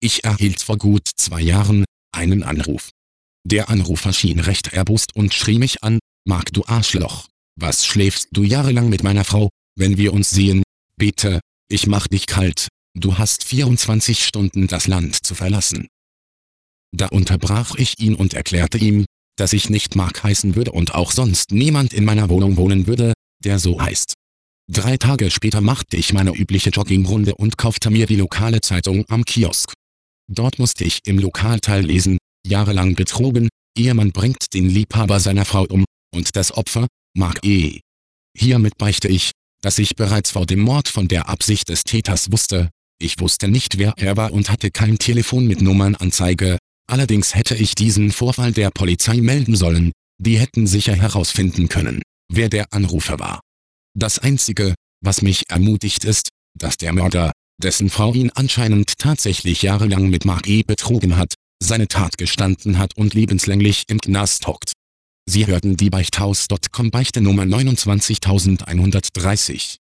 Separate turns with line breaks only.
Ich erhielt vor gut 2 Jahren einen Anruf. Der Anrufer schien recht erbost und schrie mich an: Mark, du Arschloch, was schläfst du jahrelang mit meiner Frau? Wenn wir uns sehen, bitte, ich mach dich kalt, du hast 24 Stunden das Land zu verlassen. Da unterbrach ich ihn und erklärte ihm, dass ich nicht Mark heißen würde und auch sonst niemand in meiner Wohnung wohnen würde, der so heißt. 3 Tage später machte ich meine übliche Joggingrunde und kaufte mir die lokale Zeitung am Kiosk. Dort musste ich im Lokalteil lesen: jahrelang betrogen, Ehemann bringt den Liebhaber seiner Frau um, und das Opfer, Mark E. Hiermit beichte ich, dass ich bereits vor dem Mord von der Absicht des Täters wusste. Ich wusste nicht, wer er war und hatte kein Telefon mit Nummernanzeige, allerdings hätte ich diesen Vorfall der Polizei melden sollen, die hätten sicher herausfinden können, wer der Anrufer war. Das Einzige, was mich ermutigt, ist, dass der Mörder, dessen Frau ihn anscheinend tatsächlich jahrelang mit Mark E. betrogen hat, seine Tat gestanden hat und lebenslänglich im Knast hockt. Sie hörten die Beichthaus.com Beichte Nummer 29130.